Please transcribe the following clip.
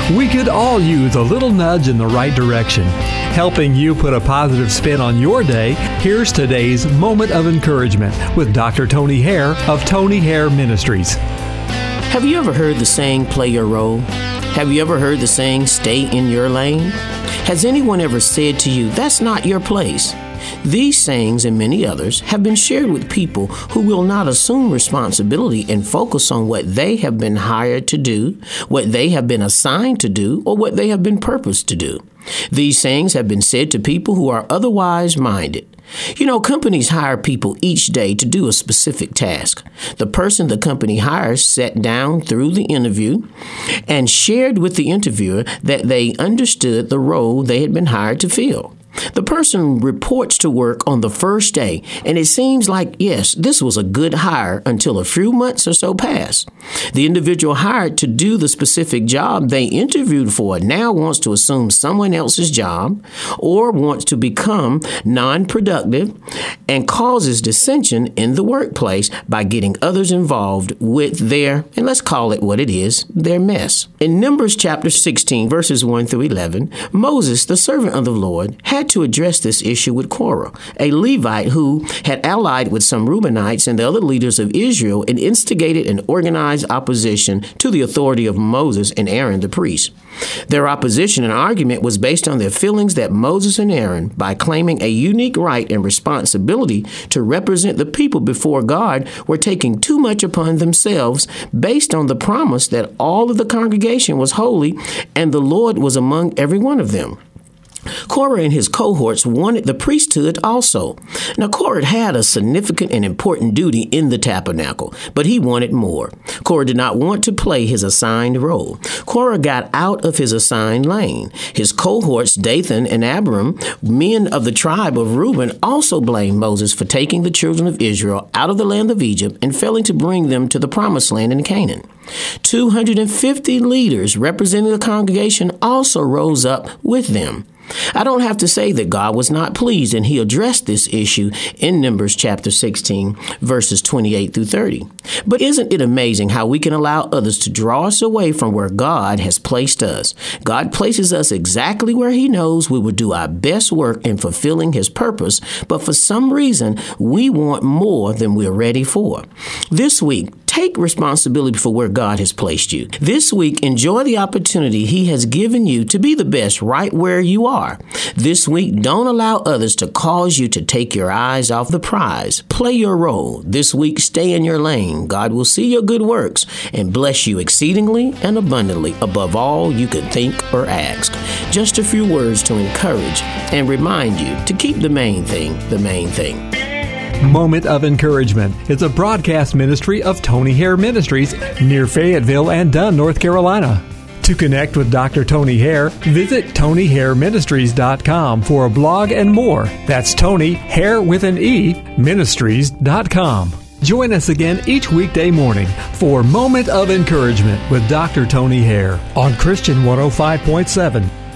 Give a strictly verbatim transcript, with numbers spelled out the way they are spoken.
We could all use a little nudge in the right direction. Helping you put a positive spin on your day, here's today's Moment of Encouragement with Doctor Tony Hare of Tony Hare Ministries. Have you ever heard the saying, play your role? Have you ever heard the saying, stay in your lane? Has anyone ever said to you, that's not your place? These sayings and many others have been shared with people who will not assume responsibility and focus on what they have been hired to do, what they have been assigned to do, or what they have been purposed to do. These sayings have been said to people who are otherwise minded. You know, companies hire people each day to do a specific task. The person the company hires sat down through the interview and shared with the interviewer that they understood the role they had been hired to fill. The person reports to work on the first day, and it seems like, yes, this was a good hire until a few months or so pass. The individual hired to do the specific job they interviewed for now wants to assume someone else's job or wants to become non-productive and causes dissension in the workplace by getting others involved with their, and let's call it what it is, their mess. In Numbers chapter sixteen, verses one through eleven, Moses, the servant of the Lord, had to address this issue with Korah, a Levite who had allied with some Reubenites and the other leaders of Israel and instigated an organized opposition to the authority of Moses and Aaron the priest. Their opposition and argument was based on their feelings that Moses and Aaron, by claiming a unique right and responsibility to represent the people before God, were taking too much upon themselves based on the promise that all of the congregation was holy and the Lord was among every one of them. Korah and his cohorts wanted the priesthood also. Now, Korah had a significant and important duty in the tabernacle, but he wanted more. Korah did not want to play his assigned role. Korah got out of his assigned lane. His cohorts, Dathan and Abiram, men of the tribe of Reuben, also blamed Moses for taking the children of Israel out of the land of Egypt and failing to bring them to the promised land in Canaan. two hundred fifty leaders representing the congregation also rose up with them. I don't have to say that God was not pleased, and he addressed this issue in Numbers chapter sixteen, verses twenty-eight through thirty. But isn't it amazing how we can allow others to draw us away from where God has placed us? God places us exactly where he knows we will do our best work in fulfilling his purpose, but for some reason, we want more than we're ready for. This week, take responsibility for where God has placed you. This week, enjoy the opportunity he has given you to be the best right where you are. This week, don't allow others to cause you to take your eyes off the prize. Play your role. This week, stay in your lane. God will see your good works and bless you exceedingly and abundantly above all you could think or ask. Just a few words to encourage and remind you to keep the main thing the main thing. Moment of Encouragement is a broadcast ministry of Tony Hare Ministries near Fayetteville and Dunn, North Carolina. To connect with Doctor Tony Hare, visit Tony Hare Ministries dot com for a blog and more. That's Tony Hare with an E, Ministries dot com. Join us again each weekday morning for Moment of Encouragement with Doctor Tony Hare on Christian one oh five point seven.